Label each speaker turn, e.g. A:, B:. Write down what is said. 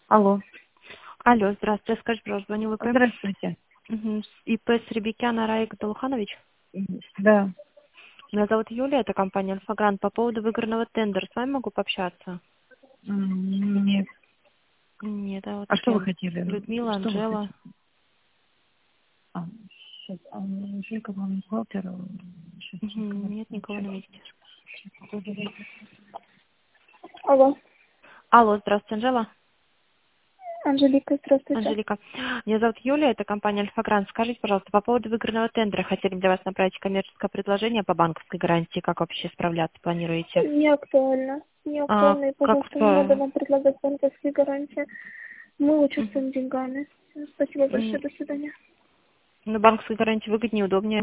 A: Алло.
B: Алло, здравствуйте. Скажите, пожалуйста, звонил ИП.
A: Здравствуйте.
B: ИП Сребекяна Раик Далуханович.
A: Да.
B: Меня зовут Юлия, это компания Альфа-Грант. По поводу выигранного тендера с вами могу пообщаться?
A: Нет.
B: Нет, а вот
A: А что вы
B: кем?
A: хотели?
B: Людмила,
A: Что вы
B: Анжела.
A: хотите? Сейчас. Жилька, вам бухгалтер.
B: Нет, никого на месте.
C: Алло,
B: Алло, здравствуйте, Анжела.
C: Анжелика, здравствуйте.
B: Анжелика. Меня зовут Юлия, это компания Альфа-Грант. Скажите, пожалуйста, по поводу выигранного тендера. Хотели для вас направить коммерческое предложение по банковской гарантии. Как вообще справляться планируете?
C: Не актуально. Не актуально, и,
B: Как
C: пожалуйста, не надо нам предлагать банковские гарантии. Мы участвуем деньгами. Спасибо большое, до свидания.
B: на банковской гарантии выгоднее, удобнее?